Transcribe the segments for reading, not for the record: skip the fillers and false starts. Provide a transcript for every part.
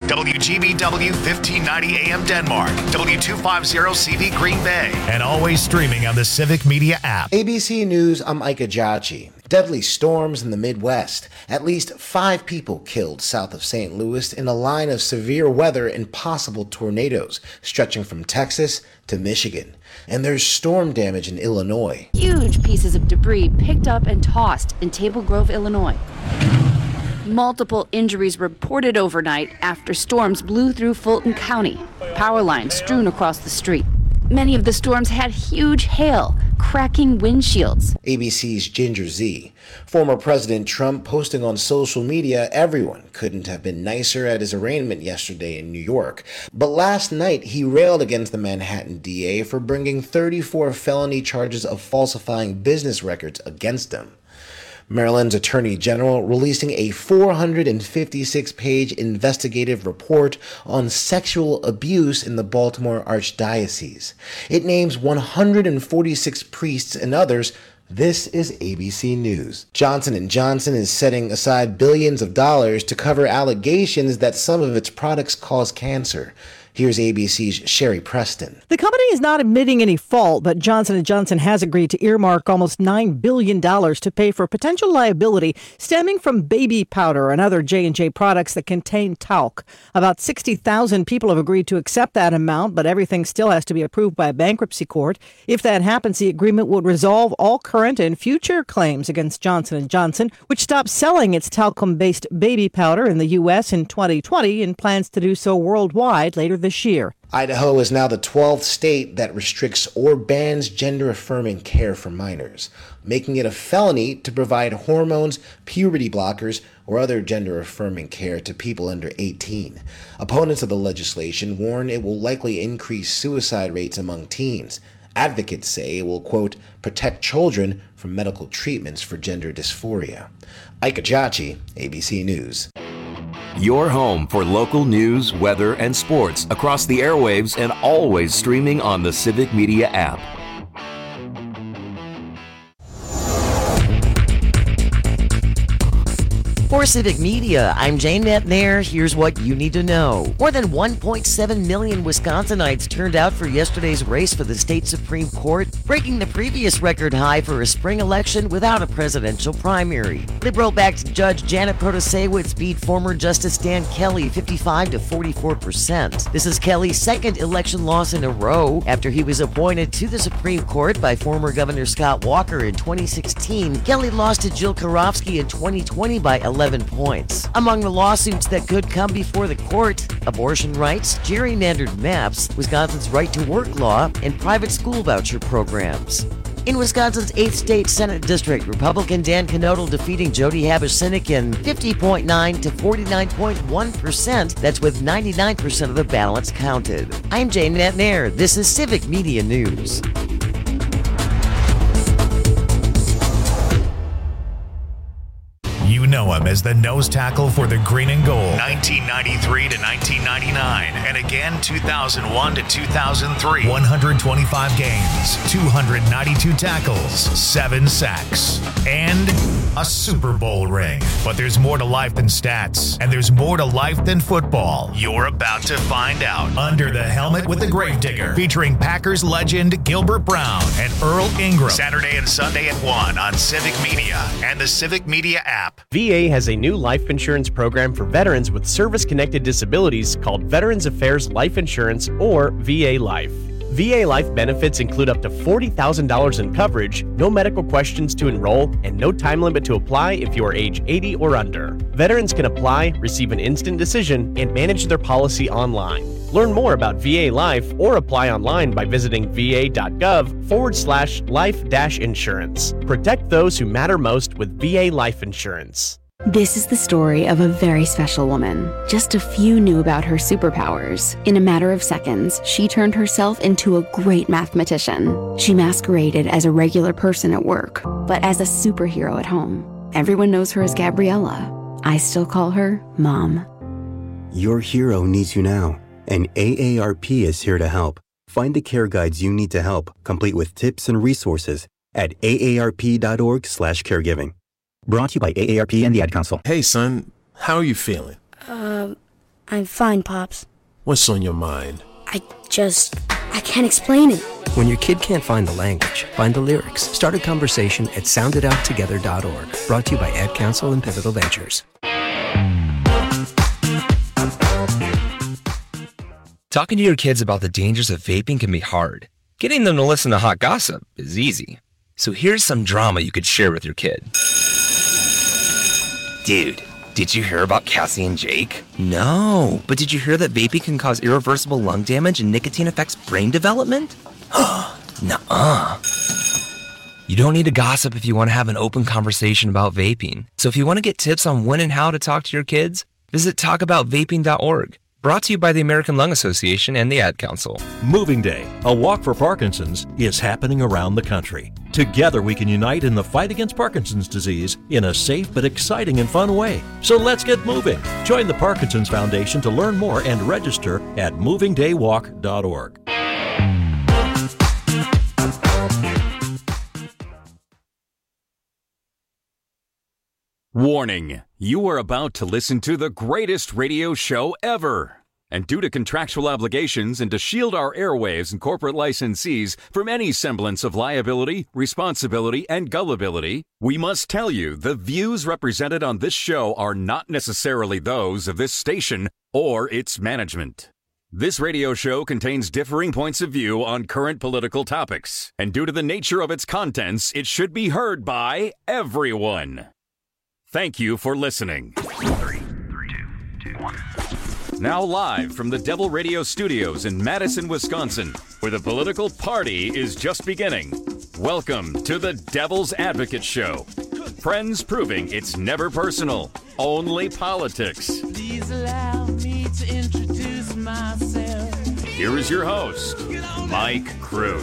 WGBW 1590 AM Denmark, W250CV Green Bay, and always streaming on the Civic Media app. ABC News, I'm Ike Ajachi. Deadly storms in the Midwest. At least 5 people killed south of St. Louis in a line of severe weather and possible tornadoes stretching from Texas to Michigan. And there's storm damage in Illinois. Huge pieces of debris picked up and tossed in Table Grove, Illinois. Multiple injuries reported overnight after storms blew through Fulton County. Power lines strewn across the street. Many of the storms had huge hail, cracking windshields. ABC's Ginger Z. Former President Trump posting on social media, everyone couldn't have been nicer at his arraignment yesterday in New York. But last night, he railed against the Manhattan DA for bringing 34 felony charges of falsifying business records against him. Maryland's Attorney General releasing a 456-page investigative report on sexual abuse in the Baltimore Archdiocese. It names 146 priests and others. This is ABC News. Johnson & Johnson is setting aside billions of dollars to cover allegations that some of its products cause cancer. Here's ABC's Sherry Preston. The company is not admitting any fault, but Johnson & Johnson has agreed to earmark almost $9 billion to pay for potential liability stemming from baby powder and other J&J products that contain talc. About 60,000 people have agreed to accept that amount, but everything still has to be approved by a bankruptcy court. If that happens, the agreement would resolve all current and future claims against Johnson & Johnson, which stopped selling its talcum-based baby powder in the U.S. in 2020 and plans to do so worldwide later this year. Idaho is now the 12th state that restricts or bans gender-affirming care for minors, making it a felony to provide hormones, puberty blockers, or other gender-affirming care to people under 18. Opponents of the legislation warn it will likely increase suicide rates among teens. Advocates say it will, quote, protect children from medical treatments for gender dysphoria. Ike Ajachi, ABC News. Your home for local news, weather, and sports across the airwaves and always streaming on the Civic Media app. For Civic Media, I'm Jane Metnair. Here's what you need to know. More than 1.7 million Wisconsinites turned out for yesterday's race for the state Supreme Court, breaking the previous record high for a spring election without a presidential primary. Liberal-backed Judge Janet Protasewicz beat former Justice Dan Kelly 55 to 44%. This is Kelly's second election loss in a row after he was appointed to the Supreme Court by former Governor Scott Walker in 2016. Kelly lost to Jill Karofsky in 2020 by 11 points. Among the lawsuits that could come before the court, abortion rights, gerrymandered maps, Wisconsin's right to work law, and private school voucher programs. In Wisconsin's 8th State Senate District, Republican Dan Knodel defeating Jody Habasinick in 50.9 to 49.1%. That's with 99% of the ballots counted. I'm Jane Metnair. This is Civic Media News. You know him as the nose tackle for the Green and Gold, 1993 to 1999, and again 2001 to 2003. 125 games, 292 tackles, 7 sacks, and a Super Bowl ring. But there's more to life than stats, and there's more to life than football. You're about to find out. Under the Helmet with the Gravedigger, featuring Packers legend Gilbert Brown and Earl Ingram. Saturday and Sunday at 1 on Civic Media and the Civic Media app. VA has a new life insurance program for veterans with service-connected disabilities called Veterans Affairs Life Insurance, or VA Life. VA Life benefits include up to $40,000 in coverage, no medical questions to enroll, and no time limit to apply if you are age 80 or under. Veterans can apply, receive an instant decision, and manage their policy online. Learn more about VA Life or apply online by visiting va.gov/life-insurance. Protect those who matter most with VA Life Insurance. This is the story of a very special woman. Just a few knew about her superpowers. In a matter of seconds, she turned herself into a great mathematician. She masqueraded as a regular person at work, but as a superhero at home. Everyone knows her as Gabriella. I still call her Mom. Your hero needs you now, and AARP is here to help. Find the care guides you need to help, complete with tips and resources at aarp.org/caregiving. Brought to you by AARP and the Ad Council. Hey, son, how are you feeling? I'm fine, Pops. What's on your mind? I can't explain it. When your kid can't find the language, find the lyrics. Start a conversation at sounditouttogether.org. Brought to you by Ad Council and Pivotal Ventures. Talking to your kids about the dangers of vaping can be hard. Getting them to listen to hot gossip is easy. So here's some drama you could share with your kid. Dude, did you hear about Cassie and Jake? No, but did you hear that vaping can cause irreversible lung damage and nicotine affects brain development? Nuh-uh. You don't need to gossip if you want to have an open conversation about vaping. So if you want to get tips on when and how to talk to your kids, visit talkaboutvaping.org. Brought to you by the American Lung Association and the Ad Council. Moving Day, a walk for Parkinson's, is happening around the country. Together we can unite in the fight against Parkinson's disease in a safe but exciting and fun way. So let's get moving. Join the Parkinson's Foundation to learn more and register at movingdaywalk.org. Warning, you are about to listen to the greatest radio show ever. And due to contractual obligations and to shield our airwaves and corporate licensees from any semblance of liability, responsibility, and gullibility, we must tell you the views represented on this show are not necessarily those of this station or its management. This radio show contains differing points of view on current political topics, and due to the nature of its contents, it should be heard by everyone. Thank you for listening. 3, 2, 1. Now live from the Devil Radio Studios in Madison, Wisconsin, where the political party is just beginning. Welcome to the Devil's Advocate Show. Friends proving it's never personal, only politics. Please allow me to introduce myself. Here is your host, Mike Crute.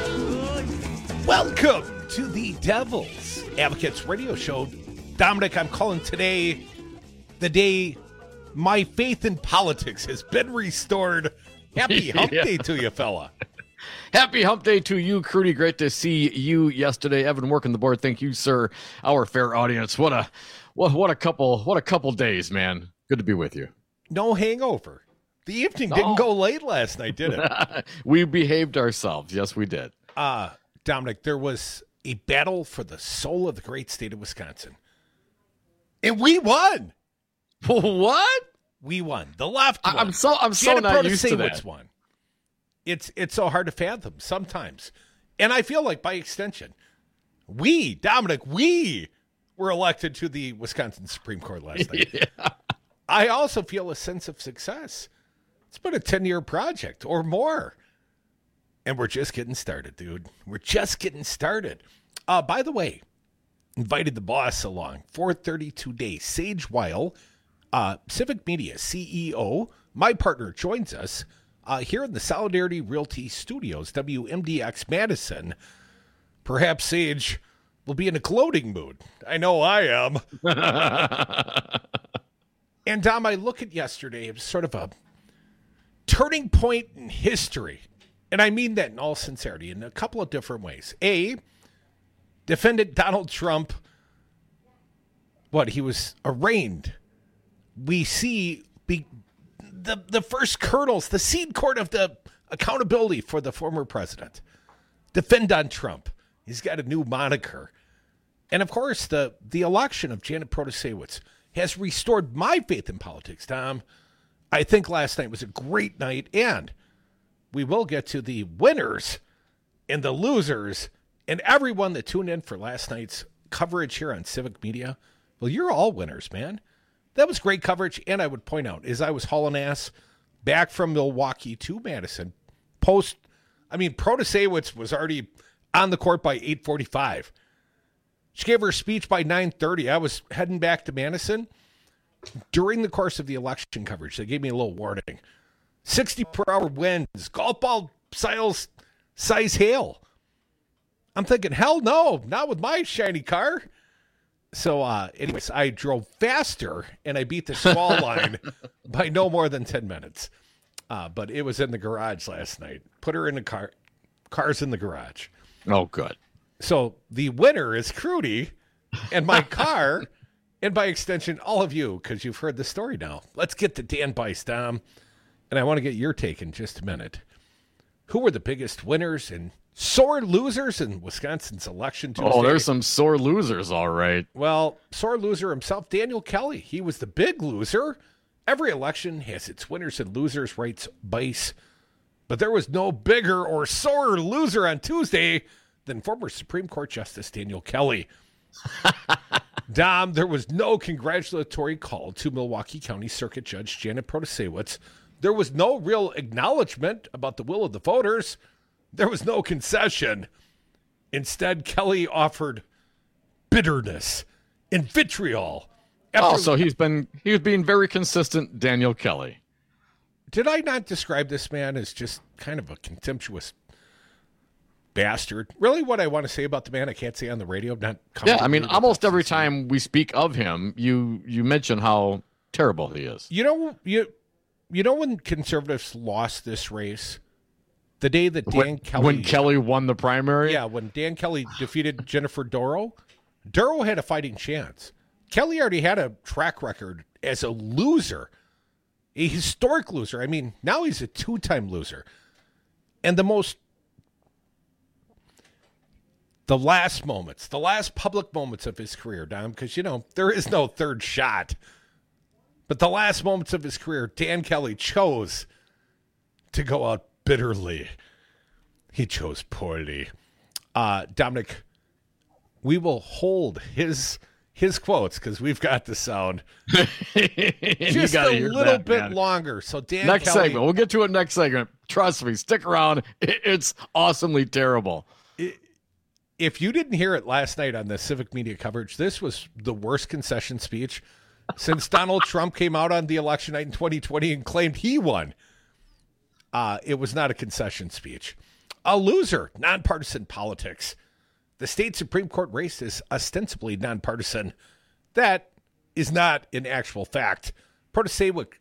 Welcome to the Devil's Advocates Radio Show. Dominic, I'm calling today the day my faith in politics has been restored. Happy hump day to you, fella. Happy hump day to you, Crudy. Great to see you yesterday. Evan working the board. Thank you, sir. Our fair audience. What a couple days, man. Good to be with you. No hangover. The evening didn't go late last night, did it? We behaved ourselves. Yes, we did. Dominic, there was a battle for the soul of the great state of Wisconsin. And we won. What? We won. The left won. I'm so not used to that. Won. It's so hard to fathom sometimes. And I feel like by extension, Dominic, we were elected to the Wisconsin Supreme Court last night. Yeah. I also feel a sense of success. It's been a 10-year project or more. And we're just getting started, dude. We're just getting started. By the way, invited the boss along. 4:30 today. Sage Weil, Civic Media CEO, my partner, joins us here in the Solidarity Realty Studios, WMDX Madison. Perhaps Sage will be in a gloating mood. I know I am. And Dom, I look at yesterday as sort of a turning point in history. And I mean that in all sincerity, in a couple of different ways. A, defendant Donald Trump, he was arraigned. We see the first kernels, the seed corn of the accountability for the former president. Defend on Trump. He's got a new moniker. And, of course, the election of Janet Protasiewicz has restored my faith in politics, Tom. I think last night was a great night, and we will get to the winners and the losers and everyone that tuned in for last night's coverage here on Civic Media. Well, you're all winners, man. That was great coverage, and I would point out, as I was hauling ass back from Milwaukee to Madison, Protasiewicz was already on the court by 8:45. She gave her speech by 9:30. I was heading back to Madison. During the course of the election coverage, they gave me a little warning. 60-per-hour winds, golf ball size hail. I'm thinking, hell no, not with my shiny car. So, anyways, I drove faster, and I beat the squall line by no more than 10 minutes. But it was in the garage last night. Put her in the car. Car's in the garage. Oh, good. So the winner is Crudy, and my car And by extension, all of you, because you've heard the story now. Let's get to Dan Bice, Dom. And I want to get your take in just a minute. Who were the biggest winners and sore losers in Wisconsin's election Tuesday? Oh, there's some sore losers, all right. Well, sore loser himself, Daniel Kelly. He was the big loser. Every election has its winners and losers, writes Bice. But there was no bigger or sorer loser on Tuesday than former Supreme Court Justice Daniel Kelly. Dom, there was no congratulatory call to Milwaukee County Circuit Judge Janet Protasewicz. There was no real acknowledgement about the will of the voters. There was no concession. Instead, Kelly offered bitterness and vitriol. So he was being very consistent, Daniel Kelly. Did I not describe this man as just kind of a contemptuous bastard? Really, what I want to say about the man, I can't say on the radio. I mean, almost every time we speak of him, you mention how terrible he is. You know when conservatives lost this race? The day that when Kelly won the primary? Yeah, when Dan Kelly defeated Jennifer Dorow. Dorow had a fighting chance. Kelly already had a track record as a loser, a historic loser. I mean, now he's a two-time loser. And the last public moments of his career, Dom, because, there is no third shot. But the last moments of his career, Dan Kelly chose to go out bitterly. He chose poorly. Dominic, we will hold his quotes because we've got the sound just a little bit longer. So Dan next Kelly, segment. We'll get to it next segment. Trust me. Stick around. It's awesomely terrible. If you didn't hear it last night on the civic media coverage, this was the worst concession speech since Donald Trump came out on the election night in 2020 and claimed he won. It was not a concession speech. A loser, nonpartisan politics. The state Supreme Court race is ostensibly nonpartisan. That is not an actual fact. Protasewicz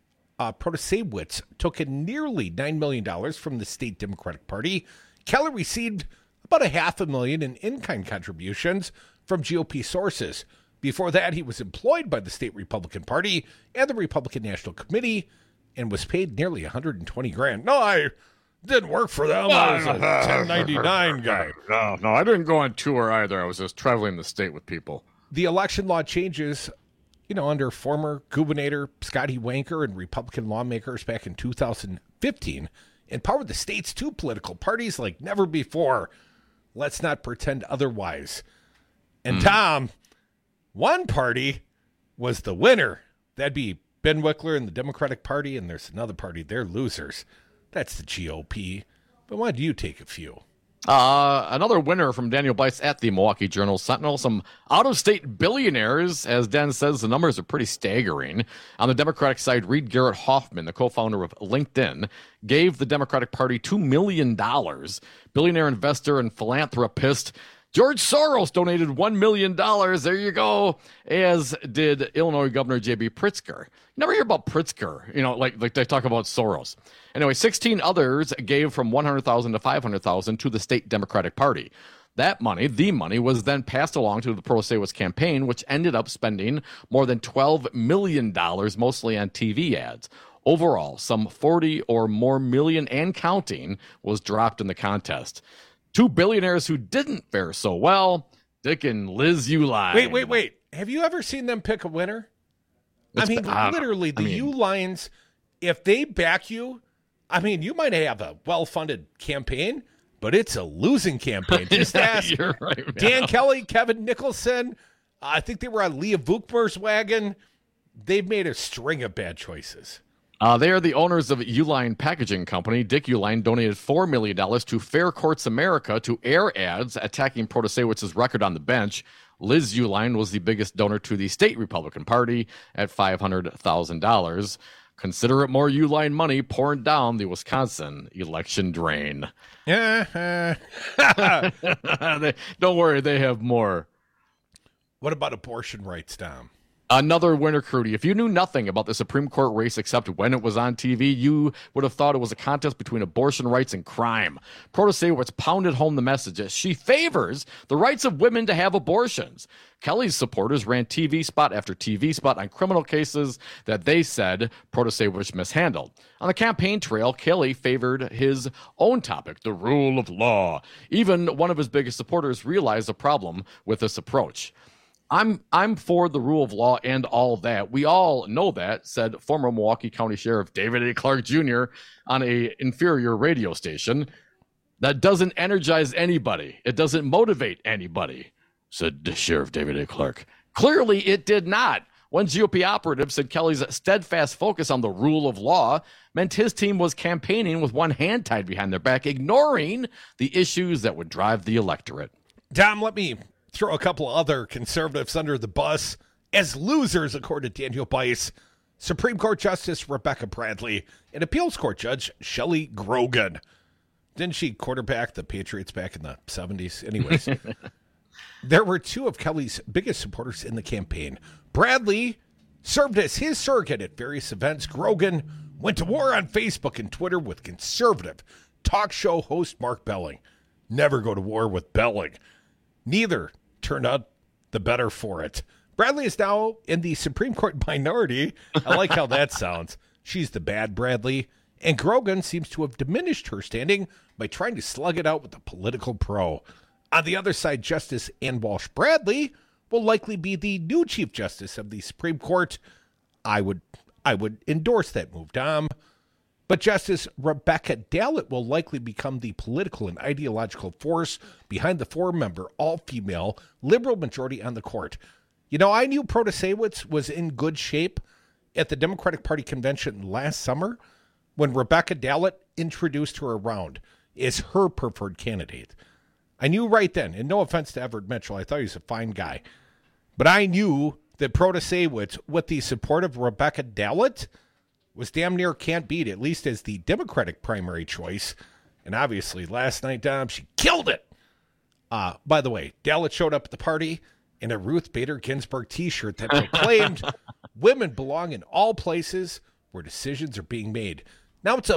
took in nearly $9 million from the state Democratic Party. Kelly received about $500,000 in in-kind contributions from GOP sources. Before that, he was employed by the state Republican Party and the Republican National Committee and was paid nearly $120,000. No, I didn't work for them. I was a 1099 guy. No, I didn't go on tour either. I was just traveling the state with people. The election law changes, under former Gubernator Scotty Wanker and Republican lawmakers back in 2015 empowered the state's two political parties like never before. Let's not pretend otherwise. And Tom, one party was the winner. That'd be Ben Wickler and the Democratic Party, and there's another party. They're losers. That's the GOP. But why do you take a few? Another winner from Daniel Bice at the Milwaukee Journal-Sentinel. Some out-of-state billionaires, as Dan says, the numbers are pretty staggering. On the Democratic side, Reed Garrett Hoffman, the co-founder of LinkedIn, gave the Democratic Party $2 million. Billionaire investor and philanthropist George Soros donated $1 million. There you go. As did Illinois Governor J.B. Pritzker. You never hear about Pritzker, like they talk about Soros. Anyway, 16 others gave from $100,000 to $500,000 to the state Democratic Party. That money, the money, was then passed along to the Protasewicz campaign, which ended up spending more than $12 million, mostly on TV ads. Overall, some 40 or more million and counting was dropped in the contest. Two billionaires who didn't fare so well, Dick and Liz Uihlein. Wait. Have you ever seen them pick a winner? Literally, the Uihleins, if they back you, you might have a well-funded campaign, but it's a losing campaign. Just ask You're right, man. Dan Kelly, Kevin Nicholson. I think they were on Leah Vukmer's wagon. They've made a string of bad choices. They are the owners of Uihlein Packaging Company. Dick Uihlein donated $4 million to Fair Courts America to air ads attacking Protasewicz's record on the bench. Liz Uihlein was the biggest donor to the state Republican Party at $500,000. Consider it more Uihlein money pouring down the Wisconsin election drain. Yeah. Don't worry, they have more. What about abortion rights, Dom? Another winner, Crudy. If you knew nothing about the Supreme Court race except when it was on TV, you would have thought it was a contest between abortion rights and crime. Protasewicz pounded home the message that she favors the rights of women to have abortions. Kelly's supporters ran TV spot after TV spot on criminal cases that they said Protasewicz mishandled. On the campaign trail, Kelly favored his own topic, the rule of law. Even one of his biggest supporters realized the problem with this approach. I'm for the rule of law and all that. We all know that, said former Milwaukee County Sheriff David A. Clark Jr. on a inferior radio station. That doesn't energize anybody. It doesn't motivate anybody, said Sheriff David A. Clark. Clearly, it did not. One GOP operative said Kelly's steadfast focus on the rule of law meant his team was campaigning with one hand tied behind their back, ignoring the issues that would drive the electorate. Dom, let me throw a couple of other conservatives under the bus as losers, according to Daniel Bice, Supreme Court Justice Rebecca Bradley, and Appeals Court Judge Shelley Grogan. Didn't she quarterback the Patriots back in the 70s? Anyways, there were two of Kelly's biggest supporters in the campaign. Bradley served as his surrogate at various events. Grogan went to war on Facebook and Twitter with conservative talk show host Mark Belling. Never go to war with Belling. Neither turned out the better for it. Bradley is now in the Supreme Court minority. I like how that sounds. She's the bad Bradley. And Grogan seems to have diminished her standing by trying to slug it out with a political pro. On the other side, Justice Ann Walsh Bradley will likely be the new Chief Justice of the Supreme Court. I would endorse that move, Dom. But Justice Rebecca Dallett will likely become the political and ideological force behind the four-member, all-female, liberal majority on the court. You know, I knew Protasewicz was in good shape at the Democratic Party convention last summer when Rebecca Dallett introduced her around as her preferred candidate. I knew right then, and no offense to Everett Mitchell, I thought he was a fine guy, but I knew that Protasewicz, with the support of Rebecca Dallett, was damn near can't beat, at least as the Democratic primary choice. And obviously, last night, Dom, she killed it. By the way, Dallett showed up at the party in a Ruth Bader Ginsburg t-shirt that proclaimed women belong in all places where decisions are being made. Now it's a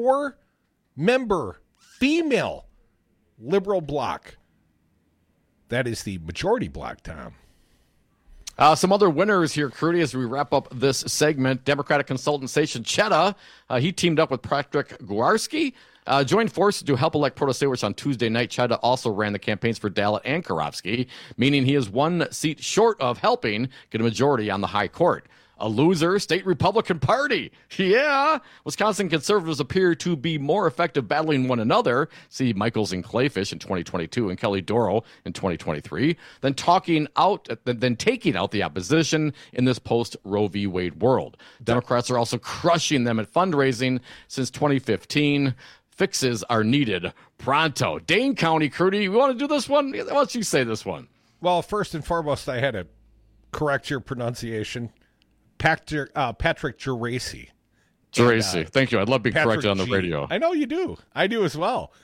4-member female liberal bloc. That is the majority bloc, Tom. Some other winners here, Crudy, as we wrap up this segment. Democratic consultant Sachin Chetta, he teamed up with Patrick Gwarski, joined forces to help elect Protasewicz on Tuesday night. Chetta also ran the campaigns for Dallett and Karofsky, meaning he is one seat short of helping get a majority on the high court. A loser, state Republican Party. Yeah. Wisconsin conservatives appear to be more effective battling one another. See Michaels and Clayfish in 2022 and Kelly Doro in 2023. Then taking out the opposition in this post-Roe v. Wade world. Democrats are also crushing them at fundraising since 2015. Fixes are needed pronto. Dane County, Crudy, we want to do this one? Why don't you say this one? Well, first and foremost, I had to correct your pronunciation. Patrick Geraci. Geraci. Thank you. I'd love to be corrected on the radio. I know you do. I do as well.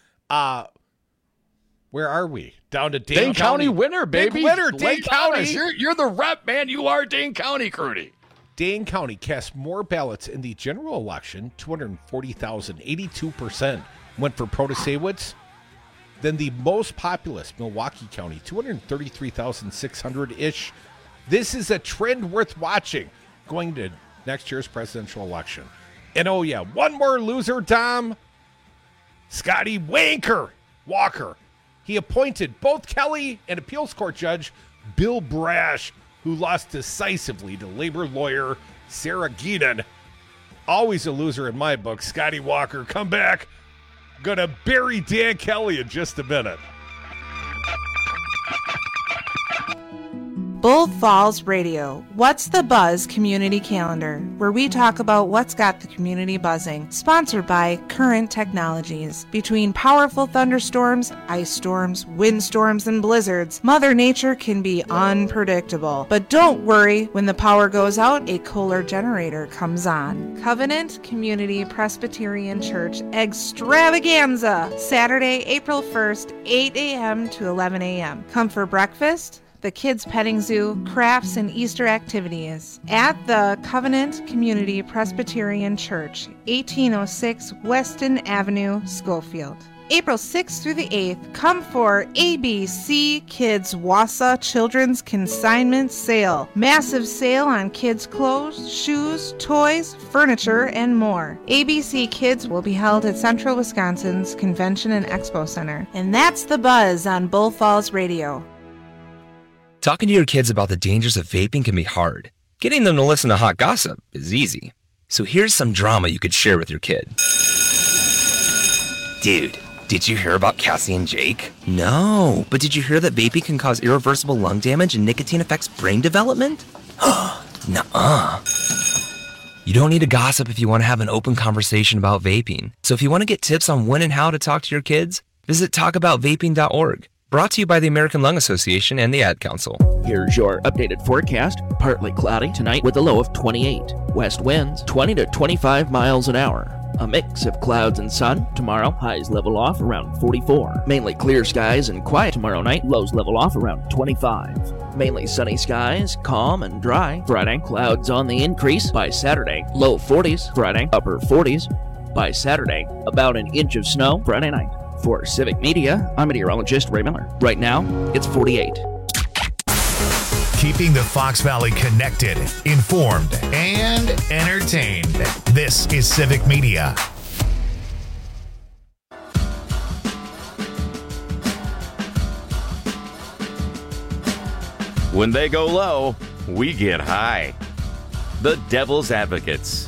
Where are we? Down to Dane County winner, baby. Big winner, Dane County. You're the rep, man. You are Dane County, Crudy. Dane County cast more ballots in the general election, 240,000, 82% went for Protasewicz, than the most populous Milwaukee County, 233,600-ish. This is a trend worth watching going to next year's presidential election. And oh yeah, one more loser, Dom. Scotty Walker. He appointed both Kelly and appeals court judge Bill Brash, who lost decisively to labor lawyer Sarah Geenen. Always a loser in my book. Scotty Walker, come back. Gonna bury Dan Kelly in just a minute. Bull Falls Radio, What's the Buzz Community Calendar, where we talk about what's got the community buzzing. Sponsored by Current Technologies. Between powerful thunderstorms, ice storms, windstorms, and blizzards, Mother Nature can be unpredictable. But don't worry, when the power goes out, a Kohler generator comes on. Covenant Community Presbyterian Church Extravaganza, Saturday, April 1st, 8 a.m. to 11 a.m. Come for breakfast, the kids' petting zoo, crafts, and Easter activities at the Covenant Community Presbyterian Church, 1806 Weston Avenue, Schofield. April 6th through the 8th, come for ABC Kids Wausau Children's Consignment Sale. Massive sale on kids' clothes, shoes, toys, furniture, and more. ABC Kids will be held at Central Wisconsin's Convention and Expo Center. And that's The Buzz on Bull Falls Radio. Talking to your kids about the dangers of vaping can be hard. Getting them to listen to hot gossip is easy. So here's some drama you could share with your kid. Dude, did you hear about Cassie and Jake? No, but did you hear that vaping can cause irreversible lung damage and nicotine affects brain development? Nuh-uh. You don't need to gossip if you want to have an open conversation about vaping. So if you want to get tips on when and how to talk to your kids, visit talkaboutvaping.org. Brought to you by the American Lung Association and the Ad Council. Here's your updated forecast. Partly cloudy tonight with a low of 28. West winds 20 to 25 miles an hour. A mix of clouds and sun. Tomorrow, highs level off around 44. Mainly clear skies and quiet tomorrow night. Lows level off around 25. Mainly sunny skies, calm and dry. Friday, clouds on the increase. By Saturday, low 40s. Friday, upper 40s. By Saturday, about an inch of snow Friday night. For Civic Media, I'm meteorologist Ray Miller. Right now, it's 48. Keeping the Fox Valley connected, informed, and entertained. This is Civic Media. When they go low, we get high. The Devil's Advocates.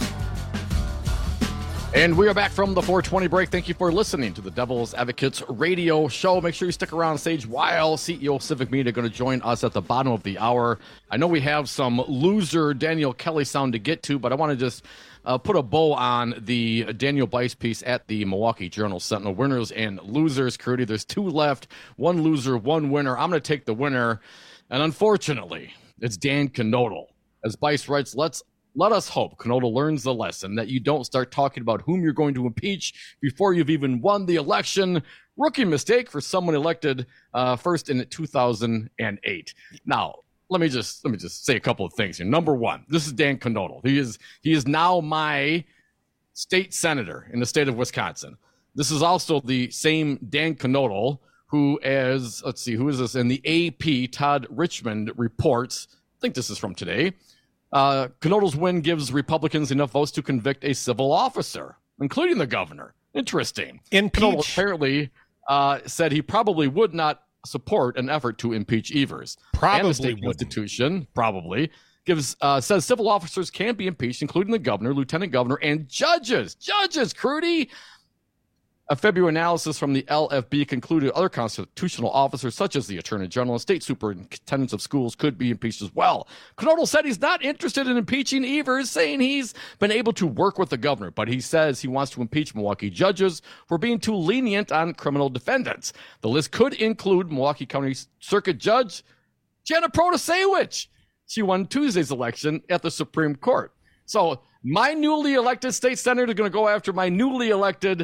And we are back from the 420 break. Thank you for listening to the Devil's Advocates radio show. Make sure you stick around stage while CEO Civic Media are going to join us at the bottom of the hour. I know we have some loser Daniel Kelly sound to get to, but I want to just put a bow on the Daniel Bice piece at the Milwaukee Journal-Sentinel. Winners and losers, Crudy. There's two left, one loser, one winner. I'm going to take the winner, and unfortunately, it's Dan Knodl. As Bice writes, let us hope Knodl learns the lesson that you don't start talking about whom you're going to impeach before you've even won the election. Rookie mistake for someone elected first in 2008. Now, let me just say a couple of things here. Number one, this is Dan Knodl. He is now my state senator in the state of Wisconsin. This is also the same Dan Knodl who, who is this? In the AP, Todd Richmond reports, I think this is from today, Knodl's win gives Republicans enough votes to convict a civil officer, including the governor. Interesting. Knodl apparently said he probably would not support an effort to impeach Evers. And the state constitution says civil officers can be impeached, including the governor, lieutenant governor, and judges. Judges, Crudy. A February analysis from the LFB concluded other constitutional officers, such as the Attorney General and state superintendents of schools, could be impeached as well. Knodl said he's not interested in impeaching Evers, saying he's been able to work with the governor, but he says he wants to impeach Milwaukee judges for being too lenient on criminal defendants. The list could include Milwaukee County Circuit Judge Jenna Protasewicz. She won Tuesday's election at the Supreme Court. So my newly elected state senator is going to go after my newly elected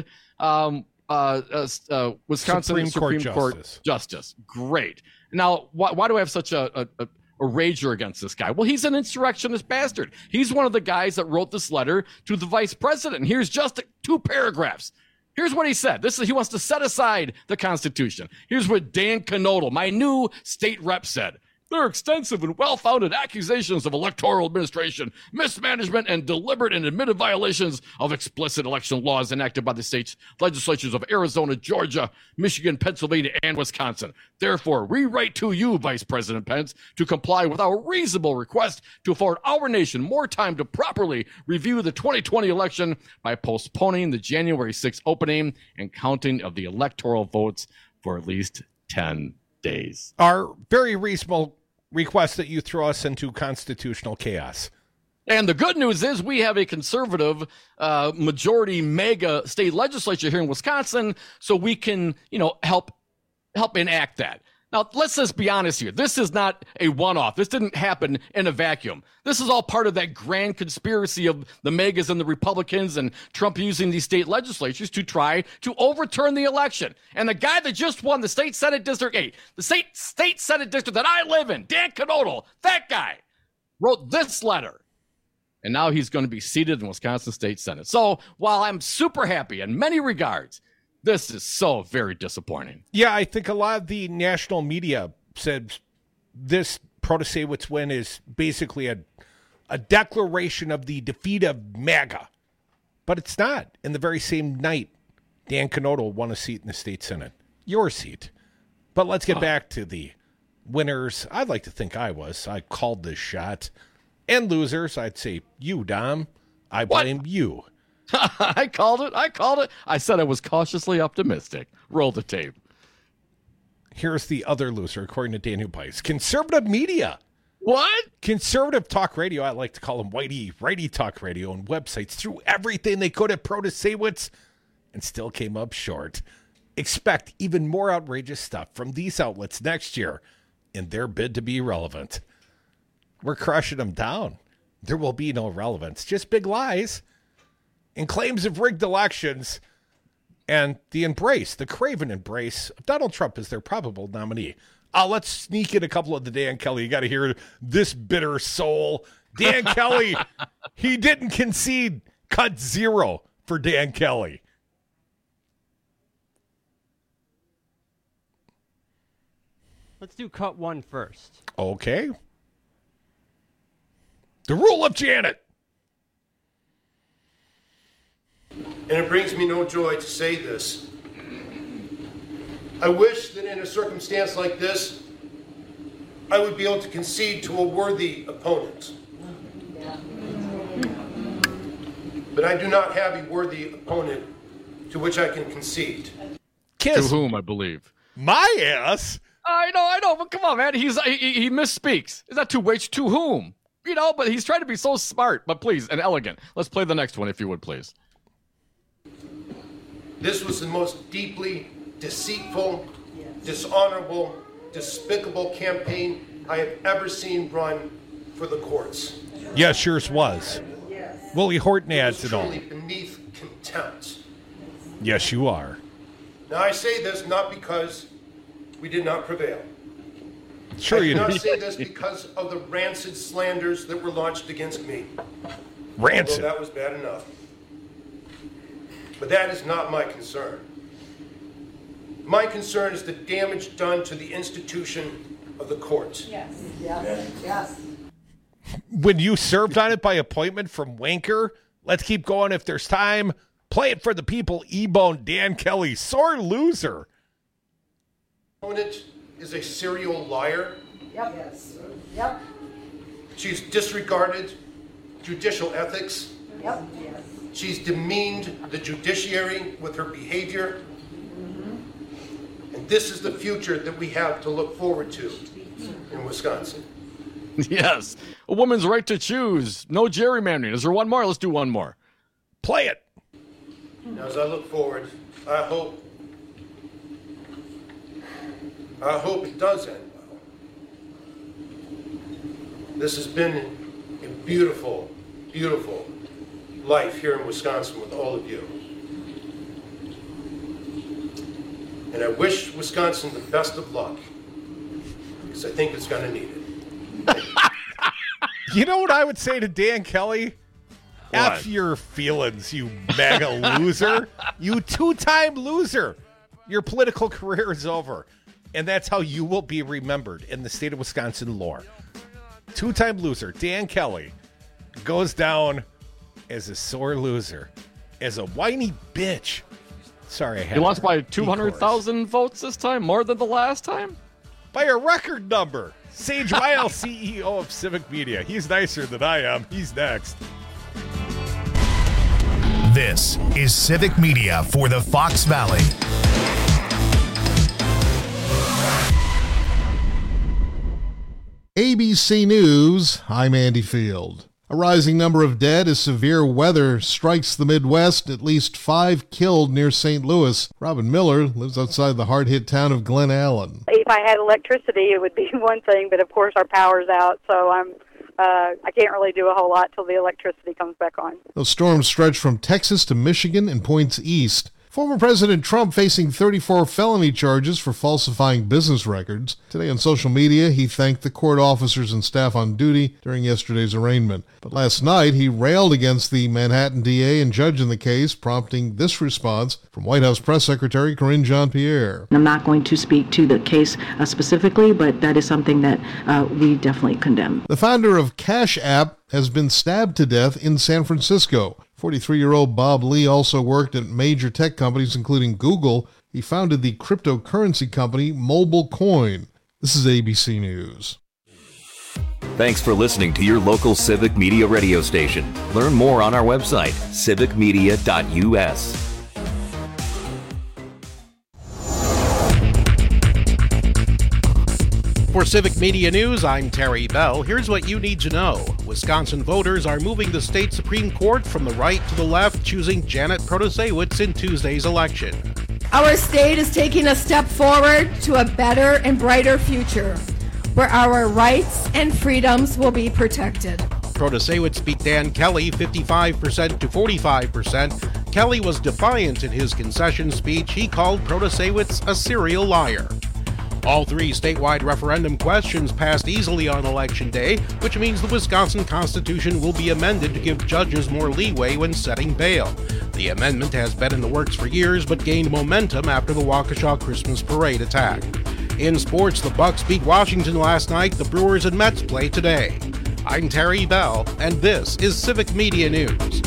Wisconsin Supreme Court Justice. Great. Now, why do I have such a rager against this guy? Well, he's an insurrectionist bastard. He's one of the guys that wrote this letter to the vice president. And here's just 2 paragraphs. Here's what he said. He wants to set aside the Constitution. Here's what Dan Knodl, my new state rep, said. There are extensive and well-founded accusations of electoral administration, mismanagement, and deliberate and admitted violations of explicit election laws enacted by the state's legislatures of Arizona, Georgia, Michigan, Pennsylvania, and Wisconsin. Therefore, we write to you, Vice President Pence, to comply with our reasonable request to afford our nation more time to properly review the 2020 election by postponing the January 6th opening and counting of the electoral votes for at least 10 days. Our very reasonable request that you throw us into constitutional chaos. And the good news is we have a conservative majority mega state legislature here in Wisconsin, so we can, help enact that. Now, let's just be honest here. This is not a one-off. This didn't happen in a vacuum. This is all part of that grand conspiracy of the megas and the Republicans and Trump using these state legislatures to try to overturn the election. And the guy that just won the state Senate District 8, the state Senate District that I live in, Dan Knodl, that guy wrote this letter. And now he's going to be seated in Wisconsin State Senate. So while I'm super happy in many regards, this is so very disappointing. Yeah, I think a lot of the national media said this Protasewicz win is basically a declaration of the defeat of MAGA. But it's not. In the very same night, Dan Knodl won a seat in the state Senate. Your seat. But let's get back to the winners. I'd like to think I was. I called this shot. And losers, I'd say you, Dom. I blame you. I called it. I said I was cautiously optimistic. Roll the tape. Here's the other loser, according to Daniel Bice. Conservative media. What? Conservative talk radio, I like to call them righty talk radio, and websites threw everything they could at Protasewicz and still came up short. Expect even more outrageous stuff from these outlets next year in their bid to be relevant. We're crushing them down. There will be no relevance, just big lies and claims of rigged elections and the craven embrace of Donald Trump as their probable nominee. Let's sneak in a couple of the Dan Kelly. You got to hear this bitter soul. Dan Kelly, he didn't concede. Cut 0 for Dan Kelly. Let's do cut 1 first. Okay. The rule of Janet. And it brings me no joy to say this. I wish that in a circumstance like this, I would be able to concede to a worthy opponent. But I do not have a worthy opponent to which I can concede. Kiss. To whom, I believe. My ass? I know, but come on, man. He misspeaks. Is that to which? To whom? You know, but he's trying to be so smart, but please, and elegant. Let's play the next one, if you would, please. This was the most deeply deceitful, dishonorable, despicable campaign I have ever seen run for the courts. Yeah, sure was. Willie Horton adds it all. Truly beneath contempt. Yes, you are. Now, I say this not because we did not prevail. Sure you did. I do not did. say this because of the rancid slanders that were launched against me. Rancid. Although that was bad enough. But that is not my concern. My concern is the damage done to the institution of the courts. Yes. When you served on it by appointment from Wanker, let's keep going if there's time. Play it for the people. E-Bone Dan Kelly, sore loser. Opponent is a serial liar. Yep. Yes. Yep. She's disregarded judicial ethics. Yep. Yes. She's demeaned the judiciary with her behavior. And this is the future that we have to look forward to in Wisconsin. Yes. A woman's right to choose. No gerrymandering. Is there one more? Let's do one more. Play it. Now, as I look forward, I hope it does end well. This has been a beautiful, beautiful life here in Wisconsin with all of you. And I wish Wisconsin the best of luck, because I think it's going to need it. You know what I would say to Dan Kelly? What? F your feelings, you mega loser. You two-time loser. Your political career is over. And that's how you will be remembered in the state of Wisconsin lore. Two-time loser, Dan Kelly, goes down as a sore loser, as a whiny bitch. Sorry, I had He lost by 200,000 votes this time, more than the last time? by a record number. Sage Miles, CEO of Civic Media. He's nicer than I am. He's next. This is Civic Media for the Fox Valley. ABC News, I'm Andy Field. A rising number of dead as severe weather strikes the Midwest, at least 5 killed near St. Louis. Robin Miller lives outside the hard-hit town of Glen Allen. I had electricity, it would be one thing, but of course our power's out, so I can't really do a whole lot till the electricity comes back on. Those storms stretch from Texas to Michigan and points east. Former President Trump facing 34 felony charges for falsifying business records. Today on social media, he thanked the court officers and staff on duty during yesterday's arraignment. But last night, he railed against the Manhattan DA and judge in the case, prompting this response from White House Press Secretary Karine Jean-Pierre. I'm not going to speak to the case specifically, but that is something that we definitely condemn. The founder of Cash App has been stabbed to death in San Francisco. 43-year-old Bob Lee also worked at major tech companies, including Google. He founded the cryptocurrency company Mobile Coin. This is ABC News. Thanks for listening to your local Civic Media radio station. Learn more on our website, civicmedia.us. For Civic Media News, I'm Terry Bell. Here's what you need to know. Wisconsin voters are moving the state Supreme Court from the right to the left, choosing Janet Protasiewicz in Tuesday's election. Our state is taking a step forward to a better and brighter future, where our rights and freedoms will be protected. Protasiewicz beat Dan Kelly 55% to 45%. Kelly was defiant in his concession speech. He called Protasiewicz a serial liar. All three statewide referendum questions passed easily on Election Day, which means the Wisconsin Constitution will be amended to give judges more leeway when setting bail. The amendment has been in the works for years, but gained momentum after the Waukesha Christmas Parade attack. In sports, the Bucks beat Washington last night. The Brewers and Mets play today. I'm Terry Bell, and this is Civic Media News.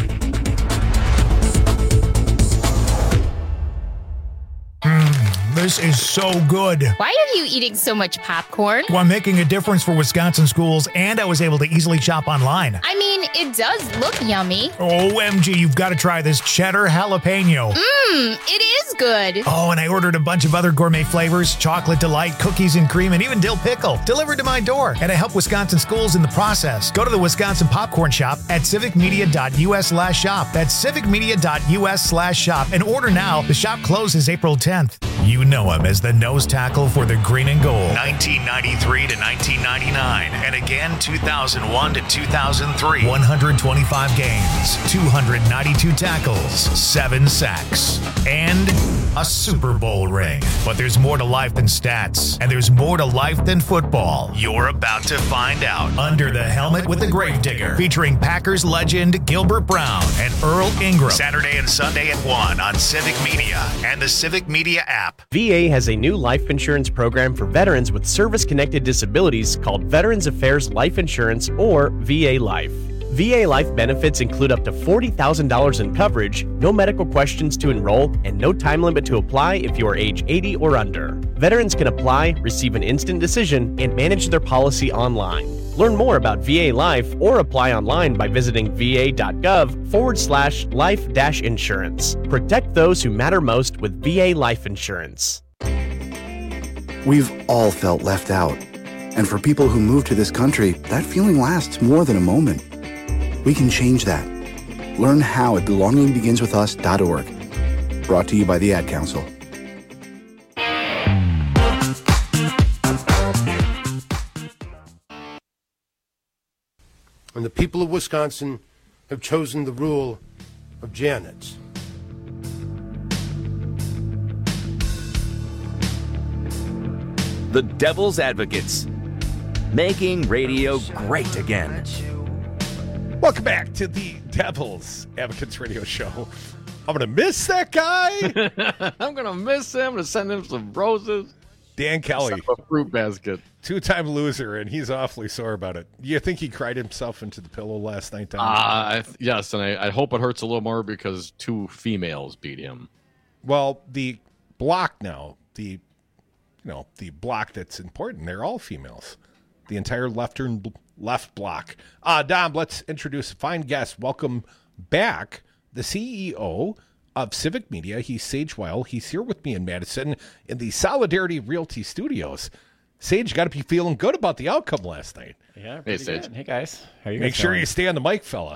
This is so good. Why are you eating so much popcorn? Well, I'm making a difference for Wisconsin schools, and I was able to easily shop online. I mean, it does look yummy. OMG, you've got to try this cheddar jalapeno. It is good. Oh, and I ordered a bunch of other gourmet flavors, chocolate delight, cookies and cream, and even dill pickle, delivered to my door. And I help Wisconsin schools in the process. Go to the Wisconsin Popcorn Shop at civicmedia.us/shop. That's civicmedia.us/shop, and order now. The shop closes April 10th. You know him as the nose tackle for the Green and Gold. 1993 to 1999, and again 2001 to 2003. 125 games, 292 tackles, 7 sacks, and a Super Bowl ring. But there's more to life than stats, and there's more to life than football. You're about to find out. Under the Helmet with the Gravedigger, featuring Packers legend Gilbert Brown and Earl Ingram. Saturday and Sunday at 1 on Civic Media and the Civic Media app. VA has a new life insurance program for veterans with service-connected disabilities called Veterans Affairs Life Insurance, or VA Life. VA Life benefits include up to $40,000 in coverage, no medical questions to enroll, and no time limit to apply if you are age 80 or under. Veterans can apply, receive an instant decision, and manage their policy online. Learn more about VA Life or apply online by visiting va.gov/life-insurance. Protect those who matter most with VA Life Insurance. We've all felt left out. And for people who move to this country, that feeling lasts more than a moment. We can change that. Learn how at belongingbeginswithus.org. Brought to you by the Ad Council. And the people of Wisconsin have chosen the rule of Janet's. The Devil's Advocates, making radio great again. Welcome back to the Devil's Advocates radio show. I'm going to miss that guy. I'm going to miss him. I'm going to send him some roses. Dan Kelly. A fruit basket. 2-time loser, and he's awfully sore about it. You think he cried himself into the pillow last night, Tom? Yes, and I hope it hurts a little more because 2 females beat him. Well, the block now, the block that's important, they're all females. The entire left block. Dom, let's introduce a fine guest. Welcome back, the CEO of Civic Media. He's Sage Weil. He's here with me in Madison in the Solidarity Realty Studios. Sage, got to be feeling good about the outcome last night. Yeah, hey, Sage. Good. Hey, guys. How are you Make guys sure going? you stay on the mic, fella.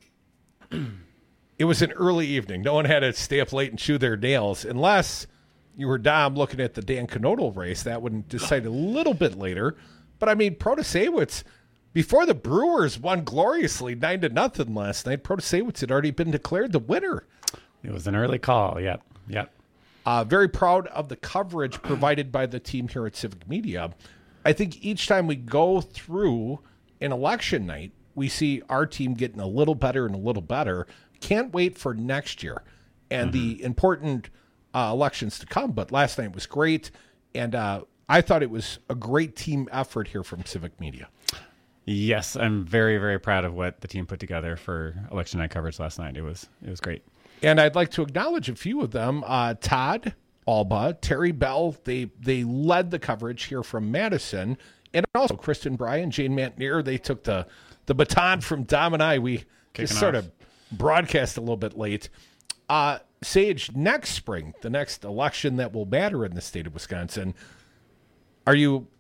Mm-hmm. It was an early evening. No one had to stay up late and chew their nails unless you were Dom looking at the Dan Knodel race. That would decide a little bit later. But I mean, Protasewicz, before the Brewers won gloriously 9-0 last night, Protasewicz had already been declared the winner. It was an early call. Yep. Very proud of the coverage provided by the team here at Civic Media. I think each time we go through an election night, we see our team getting a little better and a little better. Can't wait for next year and the important elections to come. But last night was great, and I thought it was a great team effort here from Civic Media. Yes, I'm very, very proud of what the team put together for election night coverage last night. It was great. And I'd like to acknowledge a few of them. Todd Alba, Terry Bell, they led the coverage here from Madison. And also Kristen Bryan, Jane Mantnier, they took the baton from Dom and I. We just sort of broadcast a little bit late. Sage, next spring, the next election that will matter in the state of Wisconsin, are you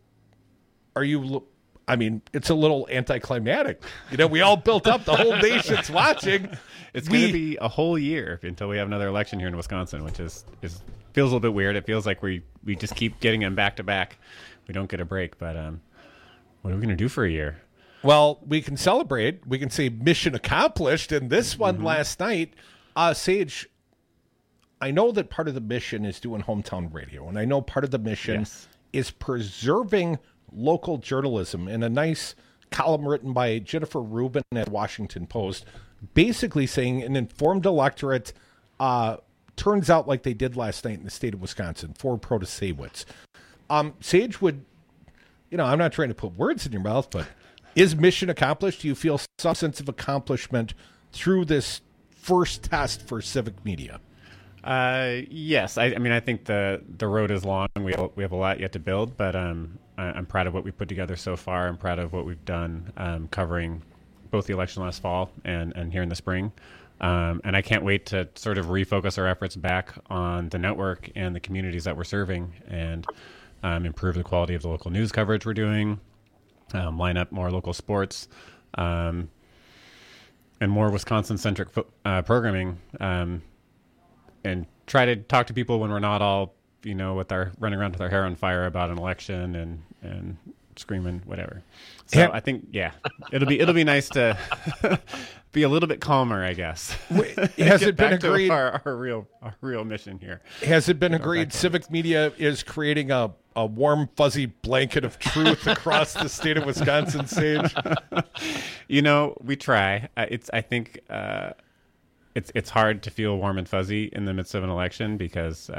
I mean, it's a little anticlimactic. We all built up, the whole nation's watching. It's going to be a whole year until we have another election here in Wisconsin, which feels a little bit weird. It feels like we just keep getting them back to back. We don't get a break, but what are we going to do for a year? Well, we can celebrate. We can say mission accomplished. And this one last night, Sage, I know that part of the mission is doing hometown radio, and I know part of the mission is preserving local journalism. In a nice column written by Jennifer Rubin at the Washington Post, basically saying an informed electorate turns out like they did last night in the state of Wisconsin for Protasewicz. Sage would, I'm not trying to put words in your mouth, but is mission accomplished? Do you feel some sense of accomplishment through this first test for Civic Media? Yes. I think the road is long. We have a lot yet to build, but I'm proud of what we've put together so far. I'm proud of what we've done covering both the election last fall and here in the spring. And I can't wait to sort of refocus our efforts back on the network and the communities that we're serving and improve the quality of the local news coverage we're doing, line up more local sports, and more Wisconsin-centric programming, and try to talk to people when we're not all, running around with our hair on fire about an election and screaming whatever. So I think, it'll be nice to be a little bit calmer, I guess. Has it been agreed? Our real mission here. Has it been agreed Civic Media is creating a warm, fuzzy blanket of truth across the state of Wisconsin, Sage? We try. I think it's hard to feel warm and fuzzy in the midst of an election because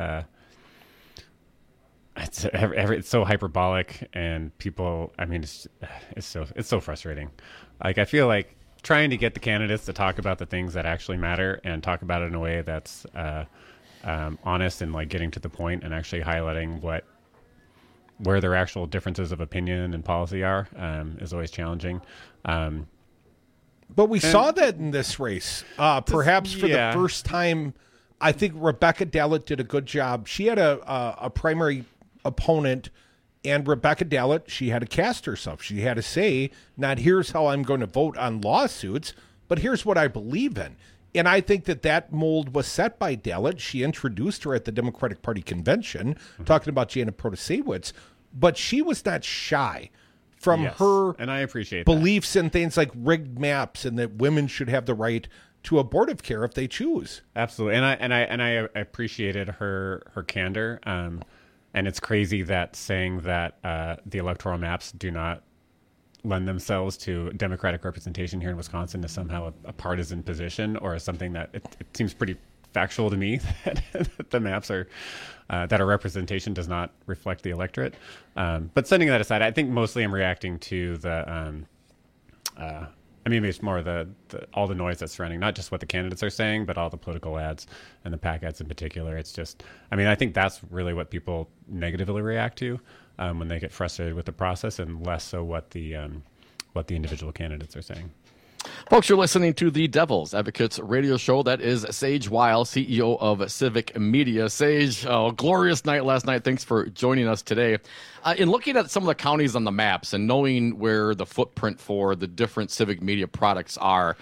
it's so hyperbolic and people. I mean, it's so frustrating. Like I feel like trying to get the candidates to talk about the things that actually matter and talk about it in a way that's honest and like getting to the point and actually highlighting where their actual differences of opinion and policy are is always challenging. But we saw that in this race, perhaps for the first time. I think Rebecca Dallett did a good job. She had a primary opponent, and Rebecca Dallett, she had to cast herself. She had to say, not here's how I'm going to vote on lawsuits, but here's what I believe in. And I think that mold was set by Dallett. She introduced her at the Democratic Party convention, talking about Janet Protasewicz, but she was not shy from her and I appreciate beliefs in things like rigged maps and that women should have the right to abortive care if they choose. Absolutely. And I appreciated her candor. And it's crazy that saying that the electoral maps do not lend themselves to democratic representation here in Wisconsin is somehow a partisan position or something that it seems pretty factual to me that the maps are that our representation does not reflect the electorate. But setting that aside, I think mostly I'm reacting to the it's more all the noise that's surrounding not just what the candidates are saying, but all the political ads and the PAC ads in particular. It's just, I think that's really what people negatively react to when they get frustrated with the process, and less so what the individual candidates are saying. Folks, you're listening to the Devil's Advocates radio show. That is Sage Weil, CEO of Civic Media. Sage, glorious night last night. Thanks for joining us today. In looking at some of the counties on the maps and knowing where the footprint for the different Civic Media products are,